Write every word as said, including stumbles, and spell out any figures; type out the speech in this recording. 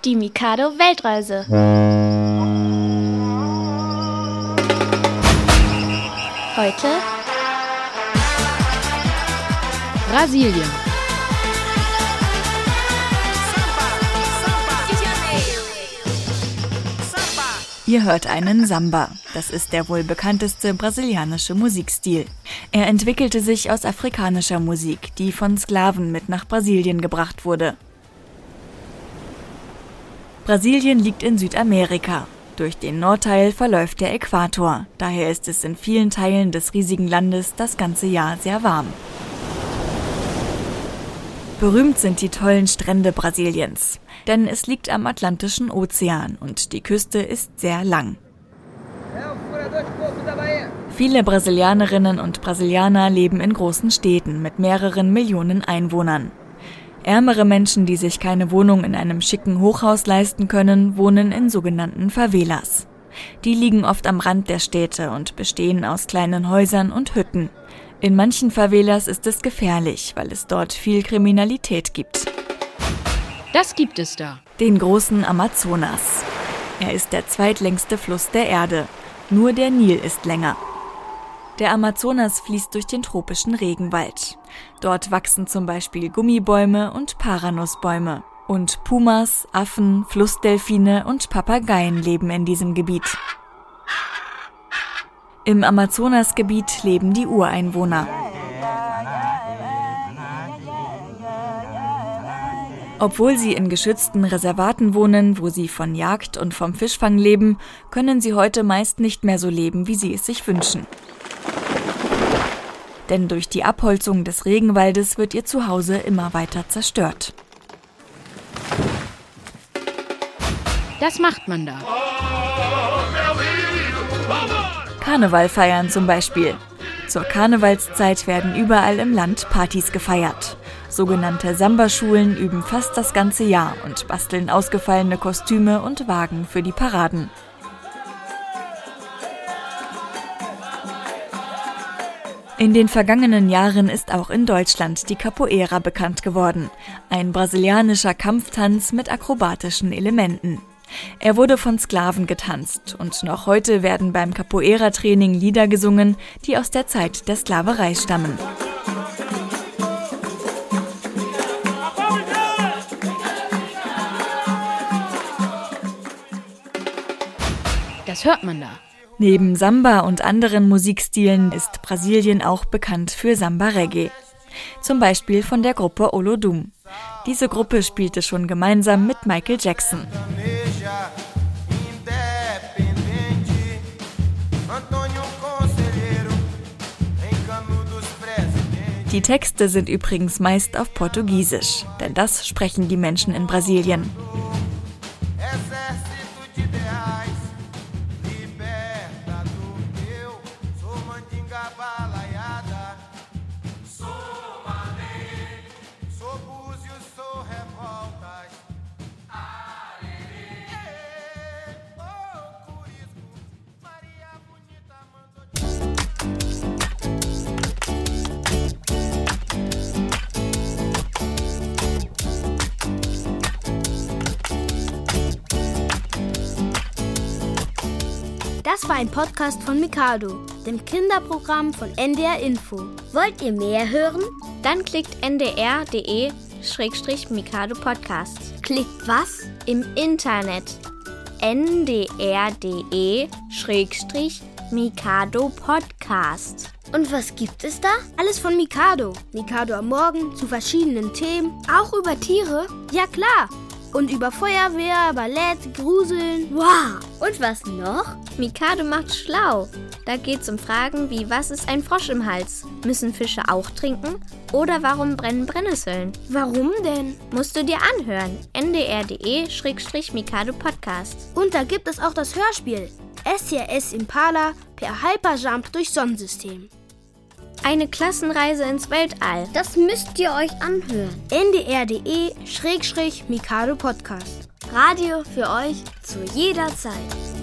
Die Mikado-Weltreise. Heute Brasilien. Ihr hört einen Samba. Das ist der wohl bekannteste brasilianische Musikstil. Er entwickelte sich aus afrikanischer Musik, die von Sklaven mit nach Brasilien gebracht wurde. Brasilien liegt in Südamerika. Durch den Nordteil verläuft der Äquator. Daher ist es in vielen Teilen des riesigen Landes das ganze Jahr sehr warm. Berühmt sind die tollen Strände Brasiliens, denn es liegt am Atlantischen Ozean und die Küste ist sehr lang. Viele Brasilianerinnen und Brasilianer leben in großen Städten mit mehreren Millionen Einwohnern. Ärmere Menschen, die sich keine Wohnung in einem schicken Hochhaus leisten können, wohnen in sogenannten Favelas. Die liegen oft am Rand der Städte und bestehen aus kleinen Häusern und Hütten. In manchen Favelas ist es gefährlich, weil es dort viel Kriminalität gibt. Das gibt es da. Den großen Amazonas. Er ist der zweitlängste Fluss der Erde. Nur der Nil ist länger. Der Amazonas fließt durch den tropischen Regenwald. Dort wachsen zum Beispiel Gummibäume und Paranussbäume. Und Pumas, Affen, Flussdelfine und Papageien leben in diesem Gebiet. Im Amazonasgebiet leben die Ureinwohner. Obwohl sie in geschützten Reservaten wohnen, wo sie von Jagd und vom Fischfang leben, können sie heute meist nicht mehr so leben, wie sie es sich wünschen. Denn durch die Abholzung des Regenwaldes wird ihr Zuhause immer weiter zerstört. Das macht man da. Karneval feiern zum Beispiel. Zur Karnevalszeit werden überall im Land Partys gefeiert. Sogenannte Samba-Schulen üben fast das ganze Jahr und basteln ausgefallene Kostüme und Wagen für die Paraden. In den vergangenen Jahren ist auch in Deutschland die Capoeira bekannt geworden. Ein brasilianischer Kampftanz mit akrobatischen Elementen. Er wurde von Sklaven getanzt und noch heute werden beim Capoeira-Training Lieder gesungen, die aus der Zeit der Sklaverei stammen. Das hört man da. Neben Samba und anderen Musikstilen ist Brasilien auch bekannt für Samba-Reggae. Zum Beispiel von der Gruppe Olodum. Diese Gruppe spielte schon gemeinsam mit Michael Jackson. Die Texte sind übrigens meist auf Portugiesisch, denn das sprechen die Menschen in Brasilien. Das war ein Podcast von Mikado, dem Kinderprogramm von N D R Info. Wollt ihr mehr hören? Dann klickt n d r punkt d e Schrägstrich Mikado Podcast. Klickt was? Im Internet. n d r punkt d e Schrägstrich Mikado Podcast. Und was gibt es da? Alles von Mikado. Mikado am Morgen zu verschiedenen Themen. Auch über Tiere? Ja klar. Und über Feuerwehr, Ballett, Gruseln. Wow! Und was noch? Mikado macht schlau. Da geht's um Fragen wie, was ist ein Frosch im Hals? Müssen Fische auch trinken? Oder warum brennen Brennnesseln? Warum denn? Musst du dir anhören. n d r punkt d e Schrägstrich Mikado Podcast. Und da gibt es auch das Hörspiel. S C S Impala per Hyperjump durch Sonnensystem. Eine Klassenreise ins Weltall. Das müsst ihr euch anhören. n d r punkt d e Schrägstrich Mikado Podcast. Radio für euch zu jeder Zeit.